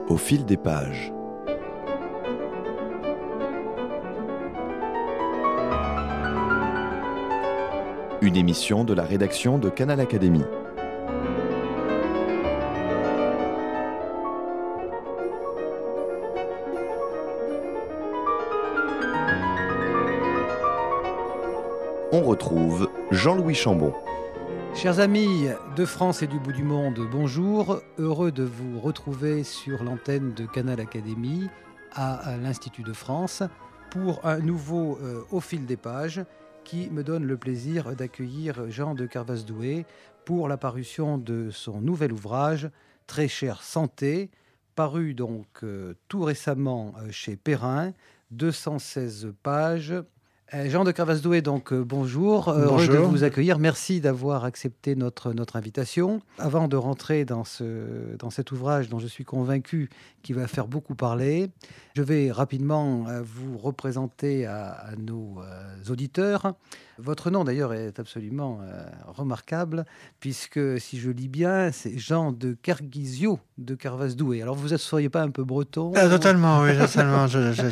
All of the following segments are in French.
Au fil des pages. Une émission de la rédaction de Canal Académie. On retrouve Jean-Louis Chambon. Chers amis de France et du bout du monde, bonjour. Heureux de vous retrouver sur l'antenne de Canal Académie à l'Institut de France pour un nouveau Au fil des pages qui me donne le plaisir d'accueillir Jean de Carvaz-Doué pour la parution de son nouvel ouvrage Très chère santé, paru donc tout récemment chez Perrin, 216 pages. Jean de Carvaz-Doué, donc bonjour, heureux de vous accueillir. Merci d'avoir accepté notre invitation. Avant de rentrer dans cet ouvrage dont je suis convaincu qu'il va faire beaucoup parler, je vais rapidement vous représenter à nos auditeurs. Votre nom d'ailleurs est absolument remarquable puisque si je lis bien, c'est Jean de Kergizio de Carvaz-Doué. Alors vous ne seriez pas un peu breton? Totalement, oui, totalement.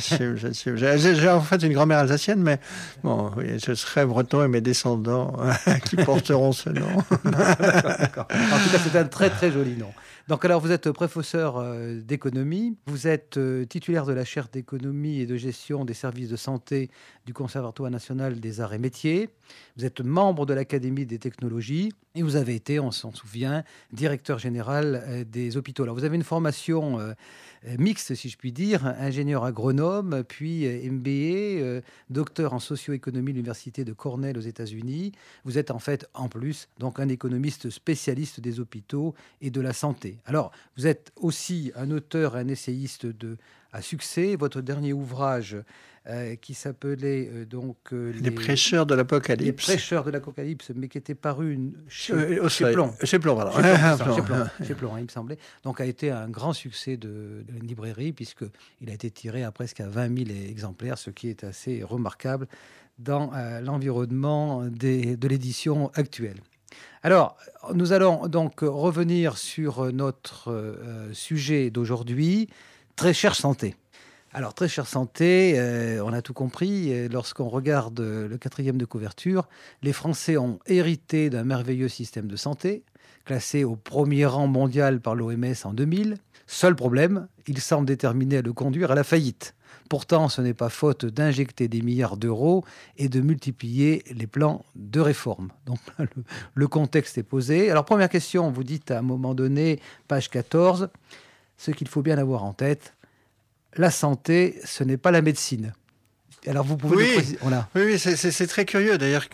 J'ai en fait une grand-mère alsacienne, mais bon, oui, je serai breton et mes descendants qui porteront ce nom. D'accord. En tout cas, c'est un très très joli nom. Donc alors, vous êtes professeur d'économie, vous êtes titulaire de la chaire d'économie et de gestion des services de santé du Conservatoire national des arts et métiers, vous êtes membre de l'Académie des technologies et vous avez été, on s'en souvient, directeur général des hôpitaux. Alors vous avez une formation mixte, si je puis dire, ingénieur agronome, puis MBA, docteur en socio-économie à l'université de Cornell aux États-Unis. Vous êtes en fait, en plus, donc un économiste spécialiste des hôpitaux et de la santé. Alors, vous êtes aussi un auteur, un essayiste à succès. Votre dernier ouvrage qui s'appelait Les prêcheurs de l'Apocalypse. Les prêcheurs de l'Apocalypse, mais qui était paru chez Plon. Chez Plon, voilà. Chez Plon, il me semblait. Donc, a été un grand succès de la librairie, puisqu'il a été tiré à presque 20 000 exemplaires, ce qui est assez remarquable dans l'environnement de l'édition actuelle. Alors, nous allons donc revenir sur notre sujet d'aujourd'hui, très chère santé. Alors, très chère santé, on a tout compris. Lorsqu'on regarde le 4e de couverture, les Français ont hérité d'un merveilleux système de santé, classé au premier rang mondial par l'OMS en 2000. Seul problème, il semble déterminé à le conduire à la faillite. Pourtant, ce n'est pas faute d'injecter des milliards d'euros et de multiplier les plans de réforme. Donc, le contexte est posé. Alors, première question, vous dites à un moment donné, page 14, ce qu'il faut bien avoir en tête, la santé, ce n'est pas la médecine. Alors, vous pouvez nous préciser. Voilà. Oui, c'est très curieux d'ailleurs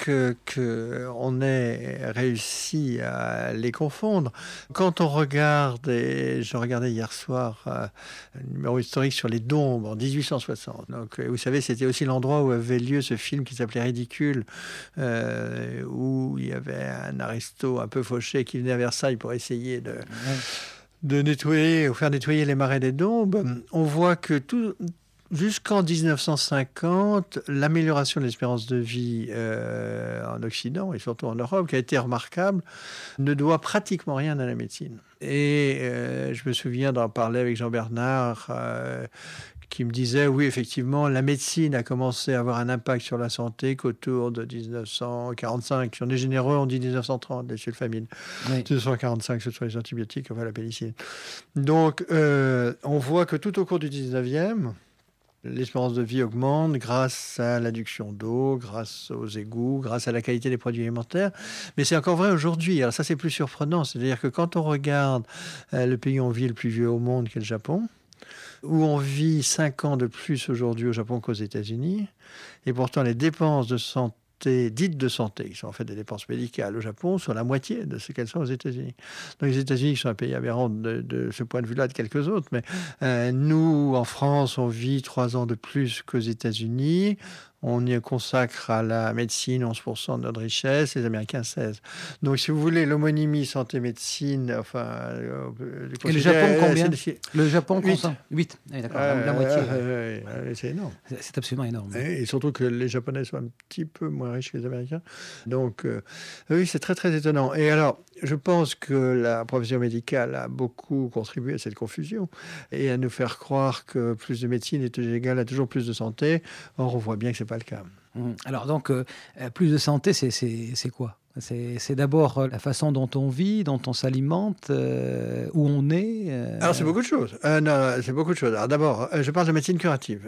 qu'on ait réussi à les confondre. Quand on regarde, et je regardais hier soir un numéro historique sur les Dombes en 1860. Donc, vous savez, c'était aussi l'endroit où avait lieu ce film qui s'appelait Ridicule, où il y avait un aristo un peu fauché qui venait à Versailles pour essayer de nettoyer ou faire nettoyer les marais des Dombes. On voit que jusqu'en 1950, l'amélioration de l'espérance de vie en Occident et surtout en Europe, qui a été remarquable, ne doit pratiquement rien à la médecine. Et je me souviens d'en parler avec Jean Bernard, qui me disait, oui, effectivement, la médecine a commencé à avoir un impact sur la santé qu'autour de 1945. Si on est généreux, on dit 1930, les sulfamines. Oui. 1945, ce sont les antibiotiques, enfin la pénicilline. Donc, on voit que tout au cours du 19e, l'espérance de vie augmente grâce à l'adduction d'eau, grâce aux égouts, grâce à la qualité des produits alimentaires. Mais c'est encore vrai aujourd'hui. Alors ça, c'est plus surprenant. C'est-à-dire que quand on regarde le pays où on vit le plus vieux au monde, qui est le Japon, où on vit 5 ans de plus aujourd'hui au Japon qu'aux États-Unis, et pourtant les dépenses de santé, dites de santé, qui sont en fait des dépenses médicales au Japon, sont la moitié de ce qu'elles sont aux États-Unis. Donc les États-Unis sont un pays aberrant de ce point de vue-là de quelques autres, mais nous, en France, on vit 3 ans de plus qu'aux États-Unis. On y consacre à la médecine 11% de notre richesse, les Américains 16%. Donc, si vous voulez, l'homonymie santé-médecine, enfin... Et le Japon, combien? Le Japon, 8. Ah, d'accord, la moitié. C'est énorme. C'est absolument énorme. Et surtout que les Japonais sont un petit peu moins riches que les Américains. Donc, oui, c'est très, très étonnant. Et alors, Je pense que la profession médicale a beaucoup contribué à cette confusion et à nous faire croire que plus de médecine est égal à toujours plus de santé. Or, on voit bien que ce n'est pas le cas. Alors donc, plus de santé, c'est quoi ? C'est d'abord la façon dont on vit, dont on s'alimente, où on est. Alors, c'est beaucoup de choses. Non, c'est beaucoup de choses. Alors, d'abord, je parle de médecine curative.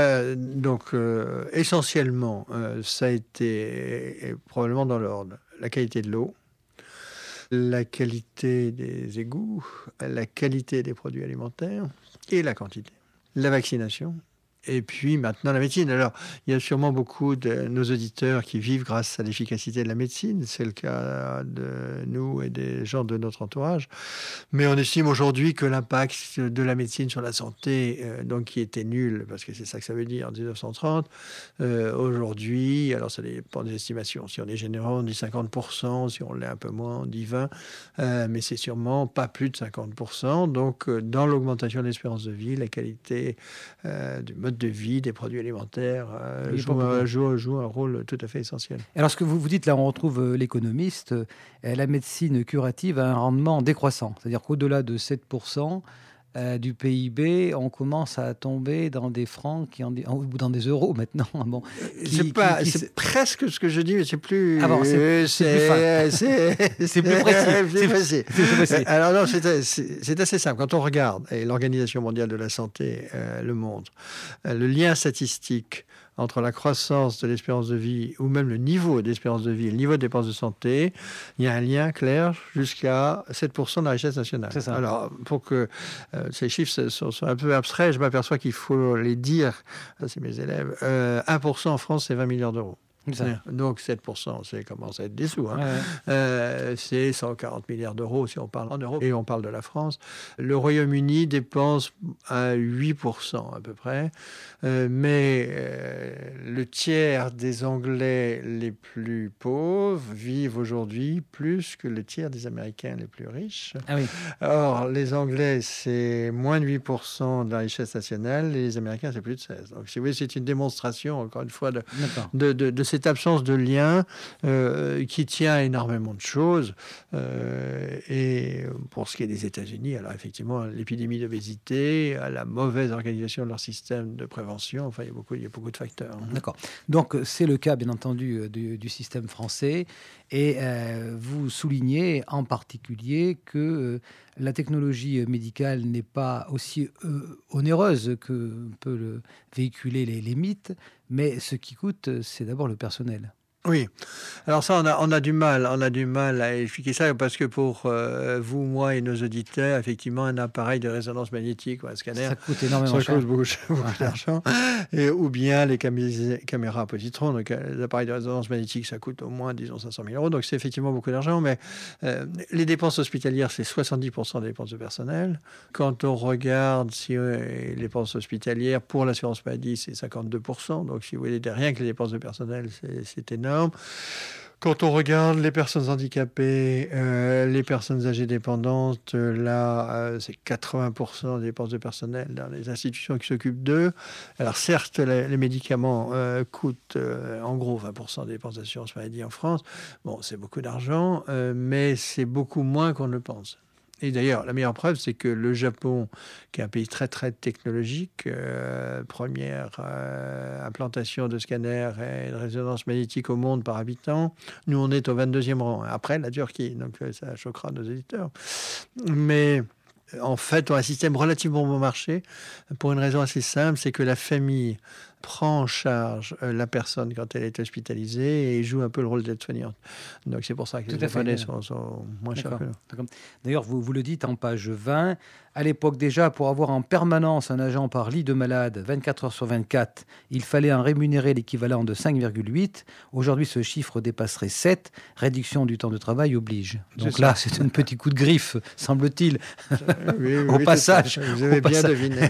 Essentiellement, ça a été probablement dans l'ordre. La qualité de l'eau, la qualité des égouts, la qualité des produits alimentaires et la quantité. La vaccination. Et puis maintenant la médecine. Alors, il y a sûrement beaucoup de nos auditeurs qui vivent grâce à l'efficacité de la médecine. C'est le cas de nous et des gens de notre entourage. Mais on estime aujourd'hui que l'impact de la médecine sur la santé, donc qui était nul, parce que c'est ça que ça veut dire en 1930, aujourd'hui, alors ça dépend des estimations. Si on est généreux, on dit 50%. Si on l'est un peu moins, on dit 20%. Mais c'est sûrement pas plus de 50%. Donc, dans l'augmentation de l'espérance de vie, la qualité du mode de vie, des produits alimentaires, joue un rôle tout à fait essentiel. Alors, ce que vous dites, là, on retrouve l'économiste, la médecine curative a un rendement décroissant. C'est-à-dire qu'au-delà de 7% du PIB, on commence à tomber dans des francs ou dans des euros maintenant. Bon, c'est presque ce que je dis, mais c'est plus... Ah bon, c'est plus précis. C'est plus précis. Alors non, c'est assez simple. Quand on regarde, et l'Organisation mondiale de la santé le montre, le lien statistique entre la croissance de l'espérance de vie ou même le niveau d'espérance de vie et le niveau de dépenses de santé, il y a un lien clair jusqu'à 7% de la richesse nationale. C'est ça. Alors, pour que ces chiffres sont un peu abstraits, je m'aperçois qu'il faut les dire, ça c'est mes élèves, 1% en France, c'est 20 milliards d'euros. Donc 7%, ça commence à être des sous. C'est 140 milliards d'euros si on parle en euros et on parle de la France. Le Royaume-Uni dépense à 8% à peu près, mais le tiers des Anglais les plus pauvres vivent aujourd'hui plus que le tiers des Américains les plus riches. Ah oui. Or, les Anglais, c'est moins de 8% de la richesse nationale et les Américains, c'est plus de 16%. Donc, si vous voulez, c'est une démonstration, encore une fois, de cette absence de lien qui tient à énormément de choses. Et pour ce qui est des États-Unis, alors effectivement, l'épidémie d'obésité, à la mauvaise organisation de leur système de prévention, enfin, il y a beaucoup de facteurs. D'accord. Donc, c'est le cas, bien entendu, du système français. Et vous soulignez en particulier que la technologie médicale n'est pas aussi onéreuse que peut le véhiculer les mythes, mais ce qui coûte, c'est d'abord le personnel. Oui. Alors ça, on a du mal à expliquer ça parce que pour vous, moi et nos auditeurs, effectivement, un appareil de résonance magnétique ou un scanner, ça coûte énormément cher. Ça coûte beaucoup d'argent. Ou bien les caméras à positron, donc les appareils de résonance magnétique, ça coûte au moins, disons, 500 000 euros. Donc c'est effectivement beaucoup d'argent. Mais les dépenses hospitalières, c'est 70% des dépenses de personnel. Quand on regarde les dépenses hospitalières pour l'assurance maladie, c'est 52%. Donc si vous voulez, rien que les dépenses de personnel, c'est énorme. Quand on regarde les personnes handicapées, les personnes âgées dépendantes, là, c'est 80% des dépenses de personnel dans les institutions qui s'occupent d'eux. Alors certes, les médicaments coûtent en gros 20% des dépenses d'assurance maladie en France. Bon, c'est beaucoup d'argent, mais c'est beaucoup moins qu'on ne pense. Et d'ailleurs, la meilleure preuve, c'est que le Japon, qui est un pays très, très technologique, première implantation de scanners et de résonance magnétique au monde par habitant, nous, on est au 22e rang, après la Turquie, donc ça choquera nos éditeurs. Mais en fait, on a un système relativement bon marché pour une raison assez simple, c'est que la famille prend en charge la personne quand elle est hospitalisée et joue un peu le rôle d'aide-soignante. Donc c'est pour ça que les Japonais sont moins chers que nous. D'ailleurs, vous le dites en page 20, à l'époque déjà, pour avoir en permanence un agent par lit de malade, 24 heures sur 24, il fallait en rémunérer l'équivalent de 5,8. Aujourd'hui, ce chiffre dépasserait 7. Réduction du temps de travail oblige. Donc là, c'est un petit coup de griffe, semble-t-il. Oui, au passage. Vous avez bien deviné.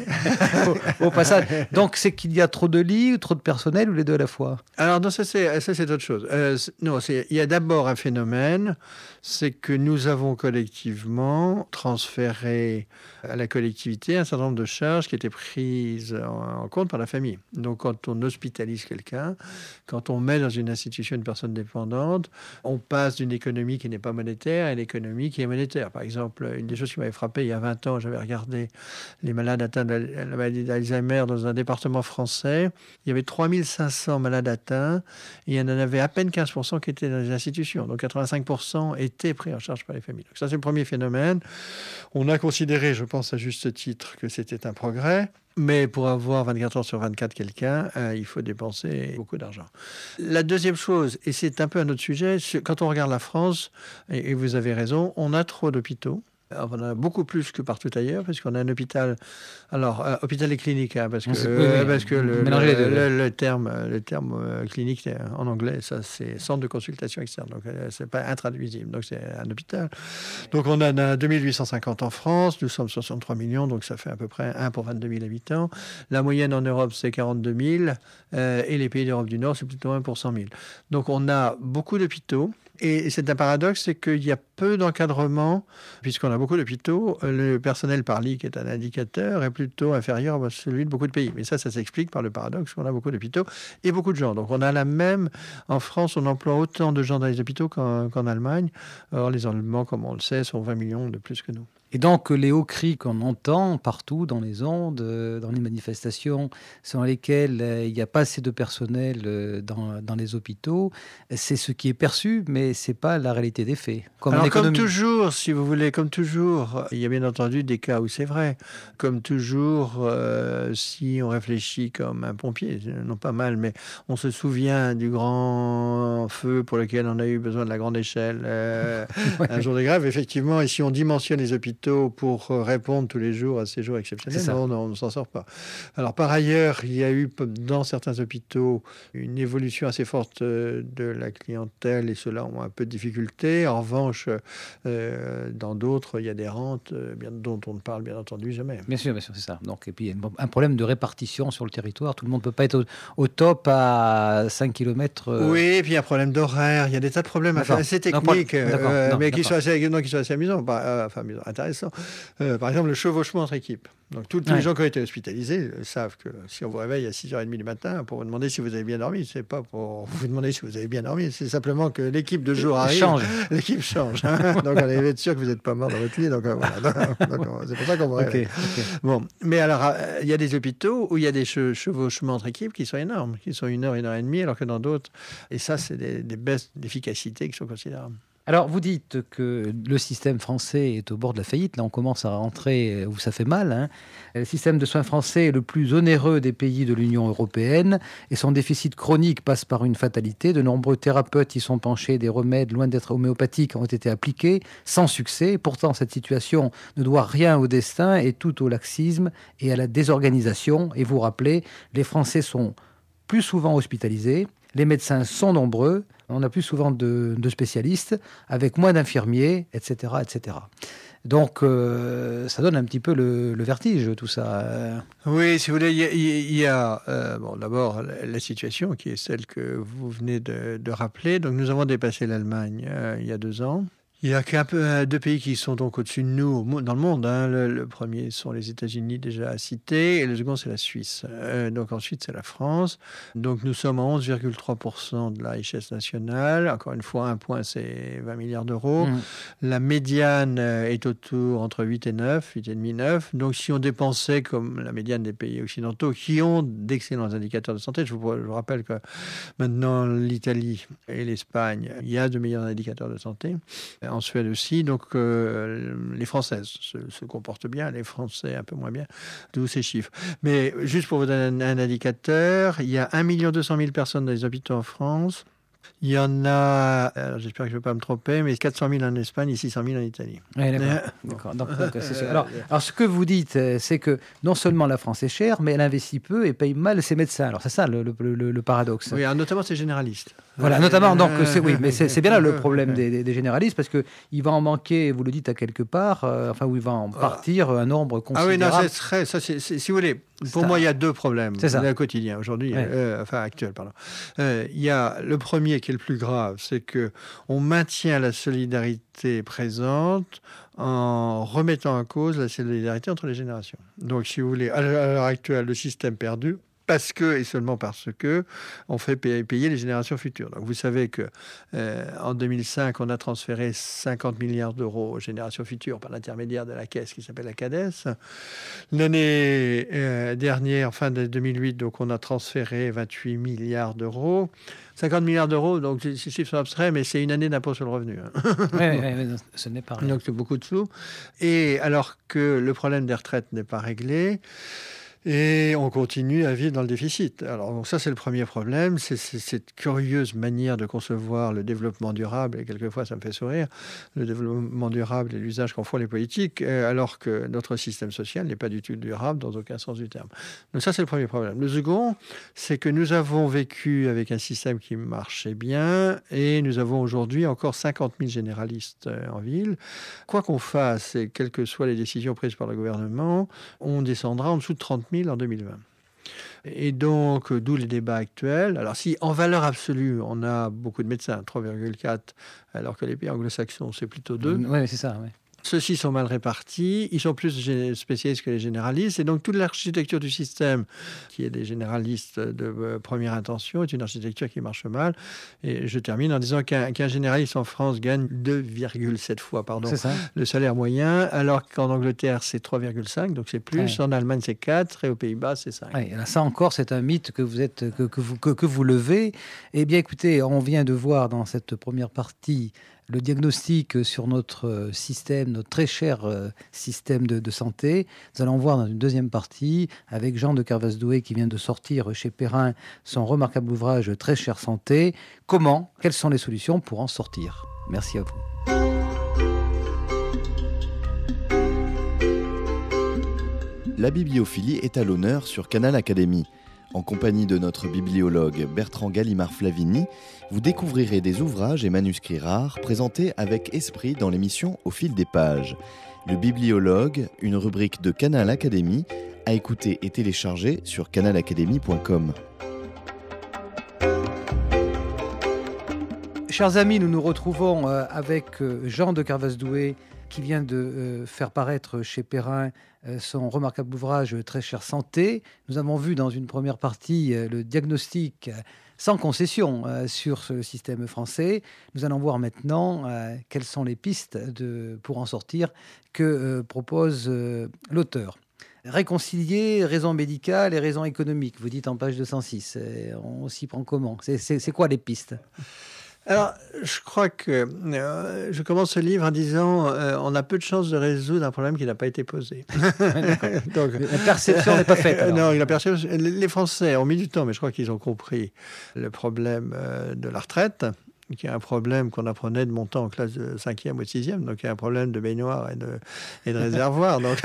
au passage. Donc, c'est qu'il y a trop de lits ou trop de personnel ou les deux à la fois? Alors, non, ça c'est autre chose. Non, il y a d'abord un phénomène, c'est que nous avons collectivement transféré à la collectivité un certain nombre de charges qui étaient prises en compte par la famille. Donc, quand on hospitalise quelqu'un, quand on met dans une institution une personne dépendante, on passe d'une économie qui n'est pas monétaire à une économie qui est monétaire. Par exemple, une des choses qui m'avait frappé il y a 20 ans, j'avais regardé les malades atteints de la maladie d'Alzheimer dans un département français. Il y avait 3500 malades atteints et il y en avait à peine 15% qui étaient dans les institutions. Donc 85% étaient pris en charge par les familles. Donc ça, c'est le premier phénomène. On a considéré, je pense à juste titre, que c'était un progrès. Mais pour avoir 24 heures sur 24 quelqu'un, il faut dépenser beaucoup d'argent. La deuxième chose, et c'est un peu un autre sujet, quand on regarde la France, et vous avez raison, on a trop d'hôpitaux. On en a beaucoup plus que partout ailleurs, parce qu'on a un hôpital... Alors, hôpital et clinique, hein, parce que le terme clinique en anglais, ça, c'est centre de consultation externe, donc c'est pas intraduisible, donc c'est un hôpital. Donc, on en a 2850 en France, nous sommes 63 millions, donc ça fait à peu près 1 pour 22 000 habitants. La moyenne en Europe, c'est 42 000, et les pays d'Europe du Nord, c'est plutôt 1 pour 100 000. Donc, on a beaucoup d'hôpitaux. Et c'est un paradoxe, c'est qu'il y a peu d'encadrement, puisqu'on a beaucoup d'hôpitaux. Le personnel par lit, qui est un indicateur, est plutôt inférieur à celui de beaucoup de pays. Mais ça s'explique par le paradoxe qu'on a beaucoup d'hôpitaux et beaucoup de gens. Donc on a la même... En France, on emploie autant de gens dans les hôpitaux qu'en Allemagne. Or, les Allemands, comme on le sait, sont 20 millions de plus que nous. Et donc, les hauts cris qu'on entend partout dans les ondes, dans les manifestations, sur lesquelles il n'y a pas assez de personnel dans les hôpitaux, c'est ce qui est perçu, mais ce n'est pas la réalité des faits. Comme toujours, si vous voulez, il y a bien entendu des cas où c'est vrai. Comme toujours, si on réfléchit comme un pompier, non pas mal, mais on se souvient du grand feu pour lequel on a eu besoin de la grande échelle un jour de grève, effectivement, et si on dimensionne les hôpitaux pour répondre tous les jours à ces jours exceptionnels, on ne s'en sort pas. Alors, par ailleurs, il y a eu dans certains hôpitaux une évolution assez forte de la clientèle et ceux-là ont un peu de difficulté. En revanche, dans d'autres, il y a des rentes dont on ne parle bien entendu jamais. Bien sûr, c'est ça. Donc, et puis, il y a un problème de répartition sur le territoire. Tout le monde ne peut pas être au top à 5 km. Oui, et puis il y a un problème d'horaire. Il y a des tas de problèmes assez techniques, mais qui sont assez amusants. Amusants, intéressants. Par exemple, le chevauchement entre équipes. Donc, tous les gens qui ont été hospitalisés savent que si on vous réveille à 6h30 du matin pour vous demander si vous avez bien dormi, c'est pas pour vous demander si vous avez bien dormi, c'est simplement que l'équipe de jour arrive. L'équipe change. Donc, on est sûr que vous n'êtes pas mort dans votre lit. Donc, voilà. Donc, c'est pour ça qu'on vous réveille. Okay. Bon. Mais alors, il y a des hôpitaux où il y a des chevauchements entre équipes qui sont énormes, qui sont 1 heure, 1 heure et demie, alors que dans d'autres, et ça, c'est des baisses d'efficacité qui sont considérables. Alors, vous dites que le système français est au bord de la faillite. Là, on commence à rentrer où ça fait mal, hein. Le système de soins français est le plus onéreux des pays de l'Union européenne et son déficit chronique passe par une fatalité. De nombreux thérapeutes y sont penchés. Des remèdes, loin d'être homéopathiques, ont été appliqués sans succès. Pourtant, cette situation ne doit rien au destin et tout au laxisme et à la désorganisation. Et vous rappelez, les Français sont plus souvent hospitalisés. Les médecins sont nombreux. On a plus souvent de spécialistes, avec moins d'infirmiers, etc., etc. Donc, ça donne un petit peu le vertige, tout ça. Oui, si vous voulez, il y a d'abord la situation qui est celle que vous venez de rappeler. Donc, nous avons dépassé l'Allemagne il y a 2 ans. Il y a qu'un peu 2 pays qui sont donc au-dessus de nous dans le monde. Hein. Le premier sont les États-Unis déjà cités et le second c'est la Suisse. Donc ensuite c'est la France. Donc nous sommes à 11,3% de la richesse nationale. Encore une fois, un point c'est 20 milliards d'euros. La médiane est autour entre 8 et 9, 8,5, 9. Donc si on dépensait comme la médiane des pays occidentaux qui ont d'excellents indicateurs de santé, je vous rappelle que maintenant l'Italie et l'Espagne, il y a de meilleurs indicateurs de santé. En Suède aussi, donc les Françaises se comportent bien, les Français un peu moins bien, d'où ces chiffres. Mais juste pour vous donner un indicateur, il y a 1 200 000 personnes dans les hôpitaux en France. Il y en a, alors j'espère que je ne vais pas me tromper, mais 400 000 en Espagne et 600 000 en Italie. Oui, d'accord. Donc, c'est sûr. Alors, ce que vous dites, c'est que non seulement la France est chère, mais elle investit peu et paye mal ses médecins. Alors, c'est ça le paradoxe. Oui, notamment ces généralistes. Voilà, notamment. Donc, mais c'est bien là le problème des généralistes, parce qu'il va en manquer, vous le dites, à quelque part, où il va en partir un nombre considérable. Ah oui, non, si vous voulez, pour moi, il y a 2 problèmes. C'est ça. Quotidien, aujourd'hui, actuel, pardon. Il y a le premier premier qui est le plus grave, c'est qu'on maintient la solidarité présente en remettant en cause la solidarité entre les générations. Donc, si vous voulez, à l'heure actuelle, le système perdu, parce que, et seulement parce que, on fait payer les générations futures. Donc, vous savez que en 2005, on a transféré 50 milliards d'euros aux générations futures par l'intermédiaire de la caisse qui s'appelle la CADES. L'année dernière, fin de 2008, donc, on a transféré 28 milliards d'euros. 50 milliards d'euros, donc ces chiffres sont abstraits, mais c'est une année d'impôt sur le revenu. Oui, ce n'est pas rien. Donc, c'est beaucoup de sous. Et alors que le problème des retraites n'est pas réglé, et on continue à vivre dans le déficit. Alors donc ça, c'est le premier problème. C'est cette curieuse manière de concevoir le développement durable, et quelquefois ça me fait sourire, le développement durable et l'usage qu'en font les politiques, alors que notre système social n'est pas du tout durable dans aucun sens du terme. Donc ça, c'est le premier problème. Le second, c'est que nous avons vécu avec un système qui marchait bien, et nous avons aujourd'hui encore 50 000 généralistes en ville. Quoi qu'on fasse, et quelles que soient les décisions prises par le gouvernement, on descendra en dessous de 30 000 en 2020. Et donc, d'où les débats actuels. Alors, si en valeur absolue, on a beaucoup de médecins, 3,4, alors que les pays anglo-saxons, c'est plutôt 2. Oui, c'est ça, oui. Ceux-ci sont mal répartis, ils sont plus spécialistes que les généralistes, et donc toute l'architecture du système, qui est des généralistes de première intention, est une architecture qui marche mal. Et je termine en disant qu'un généraliste en France gagne 2,7 fois le salaire moyen, alors qu'en Angleterre, c'est 3,5, donc c'est plus, en Allemagne, c'est 4, et aux Pays-Bas, c'est 5. Et là, ça encore, c'est un mythe que vous levez. Eh bien, écoutez, on vient de voir dans cette première partie le diagnostic sur notre système, notre très cher système de santé. Nous allons voir dans une deuxième partie avec Jean de Carvaz-Doué qui vient de sortir chez Perrin son remarquable ouvrage Très chère santé. Quelles sont les solutions pour en sortir? Merci à vous. La bibliophilie est à l'honneur sur Canal Académie. En compagnie de notre bibliologue Bertrand Gallimard-Flavini, vous découvrirez des ouvrages et manuscrits rares présentés avec esprit dans l'émission Au fil des pages. Le bibliologue, une rubrique de Canal Académie, à écouter et télécharger sur canalacadémie.com. Chers amis, nous nous retrouvons avec Jean de Carvaz-Doué qui vient de faire paraître chez Perrin son remarquable ouvrage Très chère santé. Nous avons vu dans une première partie le diagnostic sans concession sur ce système français. Nous allons voir maintenant quelles sont les pistes pour en sortir que propose l'auteur. Réconcilier raisons médicales et raisons économiques, vous dites en page 206. On s'y prend comment? C'est quoi les pistes? Alors, je crois que je commence ce livre en disant on a peu de chances de résoudre un problème qui n'a pas été posé. Donc, la perception n'est pas faite. Non, les Français ont mis du temps, mais je crois qu'ils ont compris le problème de la retraite, qui est un problème qu'on apprenait de montant en classe de 5e ou de 6e. Donc, il y a un problème de baignoire et de réservoir. Donc,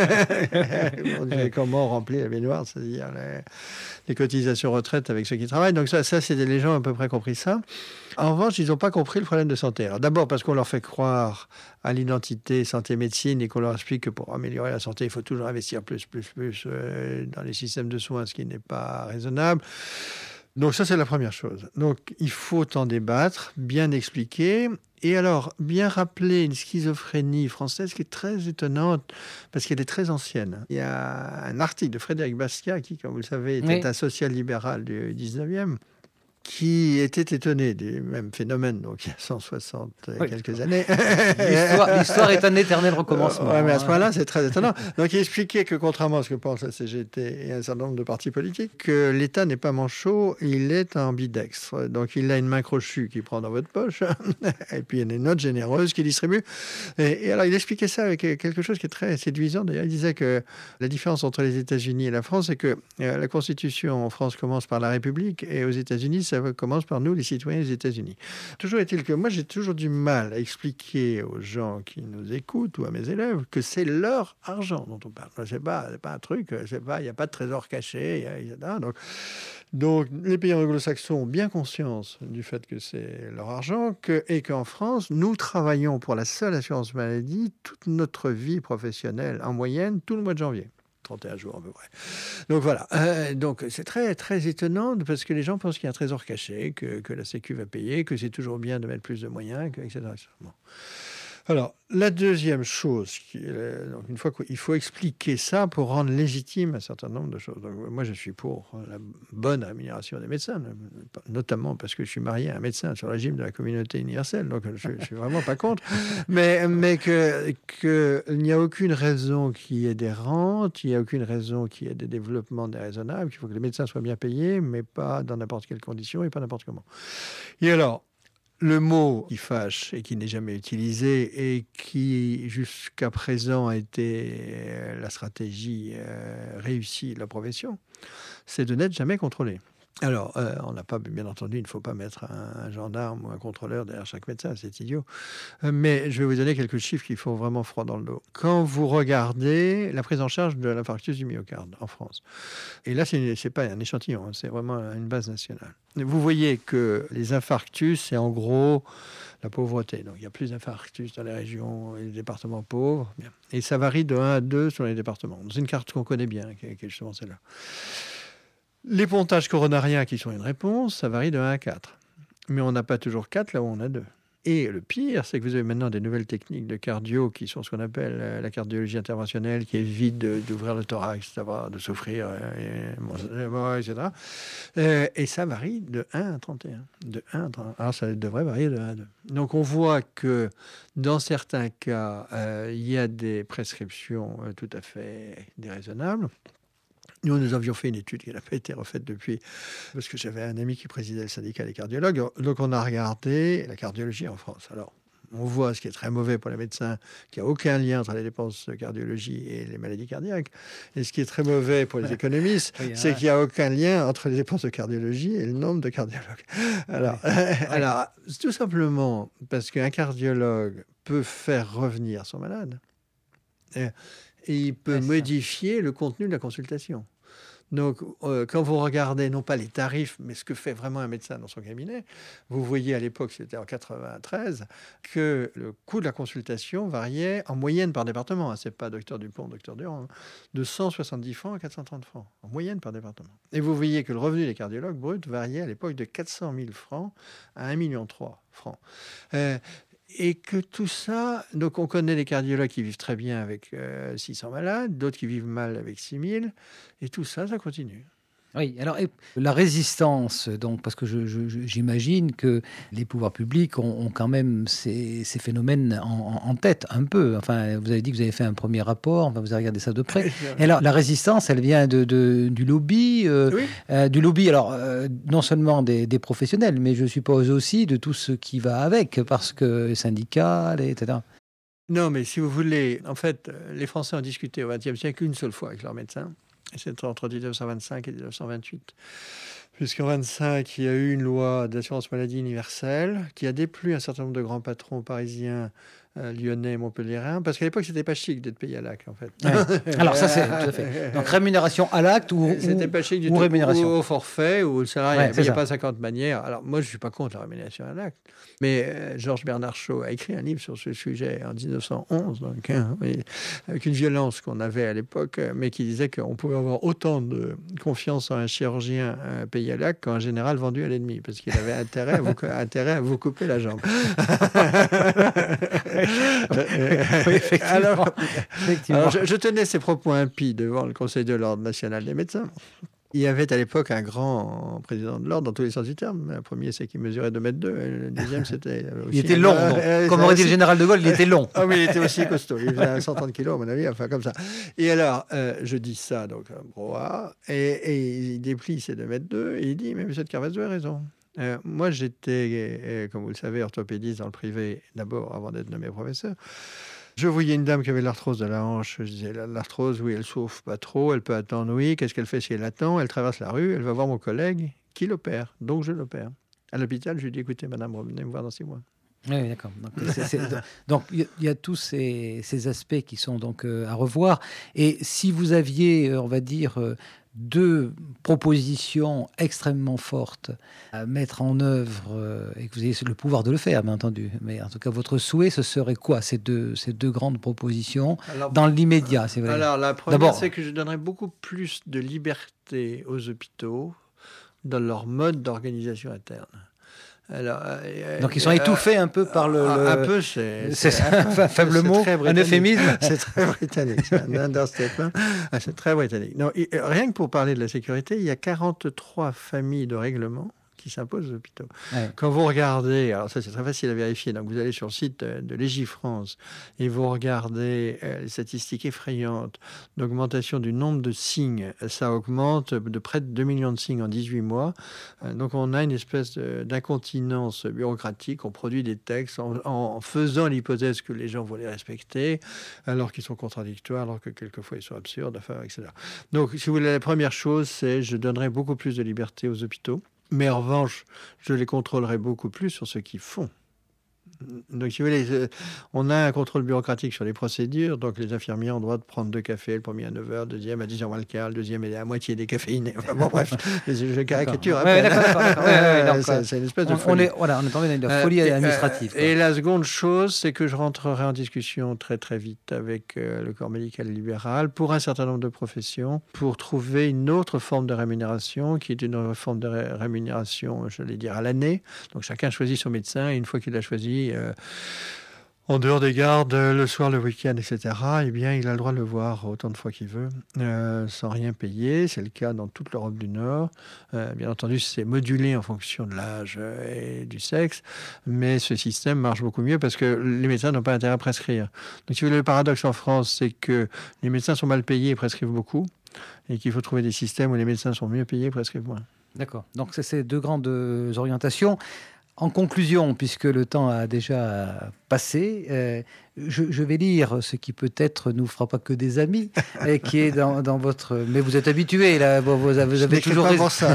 comment remplir la baignoire, c'est-à-dire les cotisations retraite avec ceux qui travaillent. Donc, ça c'est les gens ont à peu près compris ça. En revanche, ils n'ont pas compris le problème de santé. Alors, d'abord parce qu'on leur fait croire à l'identité santé-médecine et qu'on leur explique que pour améliorer la santé, il faut toujours investir plus dans les systèmes de soins, ce qui n'est pas raisonnable. Donc ça, c'est la première chose. Donc il faut en débattre, bien expliquer, et alors bien rappeler une schizophrénie française qui est très étonnante, parce qu'elle est très ancienne. Il y a un article de Frédéric Bastiat, qui, comme vous le savez, était un social-libéral du 19e, qui était étonné du même phénomène, donc il y a 160 quelques années. L'histoire est un éternel recommencement. Mais à ce moment-là, c'est très étonnant. Donc il expliquait que, contrairement à ce que pense la CGT et un certain nombre de partis politiques, que l'État n'est pas manchot, il est ambidextre. Donc il a une main crochue qui prend dans votre poche, et puis il y a une autre généreuse qui distribue. Et alors il expliquait ça avec quelque chose qui est très séduisant. D'ailleurs, il disait que la différence entre les États-Unis et la France, c'est que la Constitution en France commence par la République, et aux États-Unis, ça commence par nous, les citoyens des États-Unis. Toujours est-il que moi, j'ai toujours du mal à expliquer aux gens qui nous écoutent ou à mes élèves que c'est leur argent dont on parle. C'est pas un truc, il n'y a pas de trésor caché, donc, les pays anglo-saxons ont bien conscience du fait que c'est leur argent et qu'en France, nous travaillons pour la seule assurance maladie toute notre vie professionnelle, en moyenne, tout le mois de janvier. 31 jours à peu près. Donc voilà. Donc c'est très, très étonnant parce que les gens pensent qu'il y a un trésor caché, que la Sécu va payer, que c'est toujours bien de mettre plus de moyens, etc. Bon. Alors, la deuxième chose, donc une fois qu'il faut expliquer ça pour rendre légitime un certain nombre de choses. Donc, moi, je suis pour la bonne rémunération des médecins, notamment parce que je suis marié à un médecin sur le régime de la communauté universelle, donc je ne suis vraiment pas contre, mais qu'il n'y a aucune raison qui ait des rentes, il n'y a aucune raison qui ait des développements déraisonnables, qu'il faut que les médecins soient bien payés, mais pas dans n'importe quelle condition et pas n'importe comment. Et alors, le mot qui fâche et qui n'est jamais utilisé et qui jusqu'à présent a été la stratégie réussie de la profession, c'est de n'être jamais contrôlé. Alors, on n'a pas, bien entendu, il ne faut pas mettre un gendarme ou un contrôleur derrière chaque médecin, c'est idiot. Mais je vais vous donner quelques chiffres qui font vraiment froid dans le dos. Quand vous regardez la prise en charge de l'infarctus du myocarde en France, et là, c'est pas un échantillon, c'est vraiment une base nationale. Vous voyez que les infarctus, c'est en gros la pauvreté. Donc, il y a plus d'infarctus dans les régions et les départements pauvres. Bien. Et ça varie de 1 à 2 sur les départements. C'est une carte qu'on connaît bien, qui est justement celle-là. Les pontages coronariens qui sont une réponse, ça varie de 1 à 4. Mais on n'a pas toujours 4 là où on a 2. Et le pire, c'est que vous avez maintenant des nouvelles techniques de cardio qui sont ce qu'on appelle la cardiologie interventionnelle, qui évite d'ouvrir le thorax, de souffrir, etc. Et ça varie de 1 à 31. De 1 à 31. Alors ça devrait varier de 1 à 2. Donc on voit que dans certains cas, il y a des prescriptions tout à fait déraisonnables. Nous avions fait une étude qui n'a pas été refaite depuis, parce que j'avais un ami qui présidait le syndicat des cardiologues. Donc, on a regardé la cardiologie en France. Alors, on voit ce qui est très mauvais pour les médecins, qu'il n'y a aucun lien entre les dépenses de cardiologie et les maladies cardiaques. Et ce qui est très mauvais pour les économistes, c'est qu'il n'y a aucun lien entre les dépenses de cardiologie et le nombre de cardiologues. Alors, tout simplement parce qu'un cardiologue peut faire revenir son malade. Et il peut modifier le contenu de la consultation. Donc, quand vous regardez, non pas les tarifs, mais ce que fait vraiment un médecin dans son cabinet, vous voyez à l'époque, c'était en 93, que le coût de la consultation variait en moyenne par département. Ce n'est pas Dr Dupont, Dr Durand, de 170 francs à 430 francs, en moyenne par département. Et vous voyez que le revenu des cardiologues bruts variait à l'époque de 400 000 francs à 1,3 million francs. Et que tout ça, donc on connaît les cardiologues qui vivent très bien avec 600 malades, d'autres qui vivent mal avec 6000, et tout ça, ça continue. Oui, alors la résistance, donc, parce que j'imagine que les pouvoirs publics ont quand même ces phénomènes en tête, un peu. Enfin, vous avez dit que vous avez fait un premier rapport, enfin, vous avez regardé ça de près. Et alors, la résistance, elle vient du lobby, du lobby, alors, non seulement des professionnels, mais je suppose aussi de tout ce qui va avec, parce que syndical, etc. Non, mais si vous voulez, en fait, les Français ont discuté au XXe siècle une seule fois avec leurs médecins. Et c'est entre 1925 et 1928. Puisqu'en 1925, il y a eu une loi d'assurance maladie universelle qui a déplu un certain nombre de grands patrons parisiens, lyonnais, montpelliérains, parce qu'à l'époque, c'était pas chic d'être payé à l'acte, en fait. Ouais. Alors ça, c'est tout à fait. Donc rémunération à l'acte ou c'était pas chic du tout, rémunération ou au forfait, ou le salarié. Ouais, il n'y a pas 50 manières. Alors moi, je suis pas contre la rémunération à l'acte. Mais Georges Bernard Shaw a écrit un livre sur ce sujet en 1911, donc, avec une violence qu'on avait à l'époque, mais qui disait qu'on pouvait avoir autant de confiance en un chirurgien payé à l'acte qu'en un général vendu à l'ennemi, parce qu'il avait intérêt à vous couper la jambe. Oui, effectivement. Alors, je tenais ces propos impies devant le Conseil de l'Ordre national des médecins. Il y avait à l'époque un grand président de l'ordre dans tous les sens du terme. Le premier, c'est qu'il mesurait 2,2 mètres. Le deuxième, c'était aussi... Il était long, comme aurait dit le général de Gaulle, il était long. Ah oui, il était aussi costaud. Il faisait 130 kilos, à mon avis, enfin comme ça. Et alors, je dis ça, donc, brouhaha, et il déplie ses 2,2 mètres, et il dit, mais monsieur de Carvalho a raison. Moi, j'étais, comme vous le savez, orthopédiste dans le privé, d'abord, avant d'être nommé professeur. Je voyais une dame qui avait l'arthrose de la hanche. Je disais, l'arthrose, oui, elle souffre pas trop, elle peut attendre, oui. Qu'est-ce qu'elle fait si elle attend? Elle traverse la rue, elle va voir mon collègue qui l'opère. Donc, je l'opère. À l'hôpital, je lui dis, écoutez, madame, revenez me voir dans 6 mois. Oui, d'accord. Donc, il y a tous ces aspects qui sont donc à revoir. Et si vous aviez, on va dire, deux propositions extrêmement fortes à mettre en œuvre, et que vous ayez le pouvoir de le faire, bien entendu, mais en tout cas, votre souhait, ce serait quoi, ces deux grandes propositions, dans l'immédiat, c'est vrai. Alors, la première, c'est que je donnerais beaucoup plus de liberté aux hôpitaux dans leur mode d'organisation interne. Alors, donc ils sont étouffés un peu par un peu, c'est un faible mot, un euphémisme. C'est très britannique, c'est un understatement. C'est très britannique. Non, rien que pour parler de la sécurité, il y a 43 familles de règlements qui s'imposent aux hôpitaux. Ouais. Quand vous regardez, alors ça c'est très facile à vérifier, donc vous allez sur le site de Légifrance et vous regardez les statistiques effrayantes d'augmentation du nombre de signes, ça augmente de près de 2 millions de signes en 18 mois. Donc on a une espèce d'incontinence bureaucratique, on produit des textes en faisant l'hypothèse que les gens vont les respecter, alors qu'ils sont contradictoires, alors que quelquefois ils sont absurdes, enfin, etc. Donc si vous voulez, la première chose, c'est je donnerai beaucoup plus de liberté aux hôpitaux. Mais en revanche, je les contrôlerai beaucoup plus sur ce qu'ils font. Donc, si vous voulez, on a un contrôle bureaucratique sur les procédures. Donc, les infirmiers ont le droit de prendre 2 cafés, le premier à 9h, le deuxième à 10h moins le quart, le deuxième est à moitié décaféiné. Enfin, bon, bref, je caricature. C'est une espèce de folie. On est tombé dans une folie administrative. Et la seconde chose, c'est que je rentrerai en discussion très, très vite avec le corps médical libéral pour un certain nombre de professions, pour trouver une autre forme de rémunération, qui est une forme de rémunération, j'allais dire, à l'année. Donc, chacun choisit son médecin et une fois qu'il l'a choisi, en dehors des gardes, le soir, le week-end, etc., eh bien, il a le droit de le voir autant de fois qu'il veut, sans rien payer. C'est le cas dans toute l'Europe du Nord. Bien entendu, c'est modulé en fonction de l'âge et du sexe, mais ce système marche beaucoup mieux parce que les médecins n'ont pas intérêt à prescrire. Donc, si vous voulez, le paradoxe en France, c'est que les médecins sont mal payés et prescrivent beaucoup, et qu'il faut trouver des systèmes où les médecins sont mieux payés et prescrivent moins. D'accord. Donc, c'est ces deux grandes orientations. En conclusion, puisque le temps a déjà passé, je vais lire ce qui peut-être nous fera pas que des amis, et qui est dans votre... Mais vous êtes habitué, là, vous avez toujours... Pas pour ça,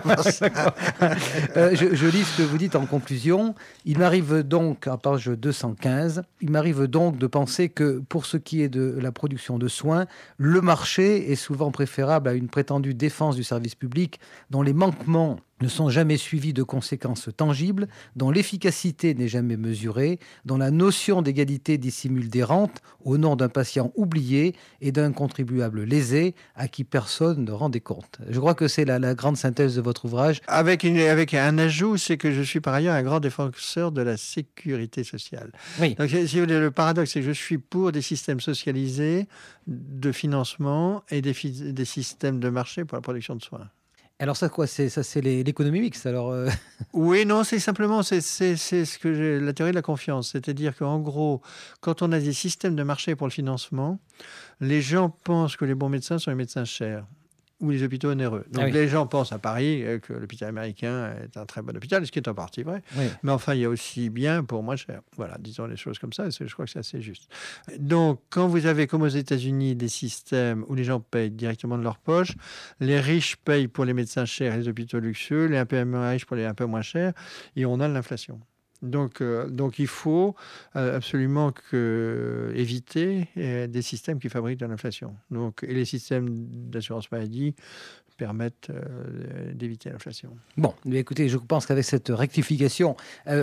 je lis ce que vous dites en conclusion. Il m'arrive donc, à page 215, il m'arrive donc de penser que pour ce qui est de la production de soins, le marché est souvent préférable à une prétendue défense du service public dont les manquements ne sont jamais suivis de conséquences tangibles, dont l'efficacité n'est jamais mesurée, dont la notion d'égalité dissimule des rentes au nom d'un patient oublié et d'un contribuable lésé à qui personne ne rend des comptes. Je crois que c'est la grande synthèse de votre ouvrage. Avec un ajout, c'est que je suis par ailleurs un grand défenseur de la sécurité sociale. Oui. Donc, si vous voulez, le paradoxe, c'est que je suis pour des systèmes socialisés de financement et des systèmes de marché pour la production de soins. Alors ça quoi, c'est l'économie mixte alors Oui, non, c'est simplement c'est ce que la théorie de la confiance, c'est-à-dire qu'en gros, quand on a des systèmes de marché pour le financement, les gens pensent que les bons médecins sont les médecins chers ou les hôpitaux onéreux. Donc les gens pensent à Paris que l'hôpital américain est un très bon hôpital, ce qui est en partie vrai. Oui. Mais enfin, il y a aussi bien pour moins cher. Voilà, disons les choses comme ça, je crois que c'est assez juste. Donc, quand vous avez, comme aux États-Unis, des systèmes où les gens payent directement de leur poche, les riches payent pour les médecins chers et les hôpitaux luxueux, les un peu moins riches pour les un peu moins chers, et on a de l'inflation. Donc il faut absolument éviter des systèmes qui fabriquent de l'inflation. Et les systèmes d'assurance maladie permettent d'éviter l'inflation. Bon, écoutez, je pense qu'avec cette rectification...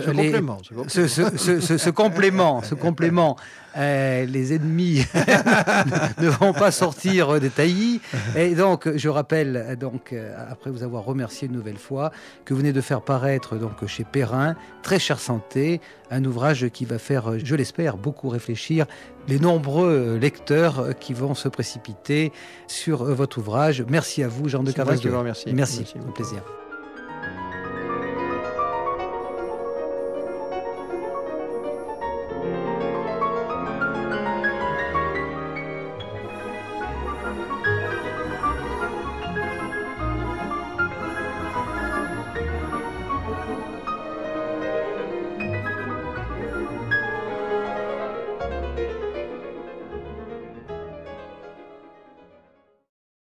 Ce complément, les ennemis ne vont pas sortir des taillis. Et donc, je rappelle, après vous avoir remercié une nouvelle fois, que vous venez de faire paraître chez Perrin, Très chère santé, un ouvrage qui va faire, je l'espère, beaucoup réfléchir les nombreux lecteurs qui vont se précipiter sur votre ouvrage. Merci à vous, Jean de Carvalho. Merci. Merci, au plaisir.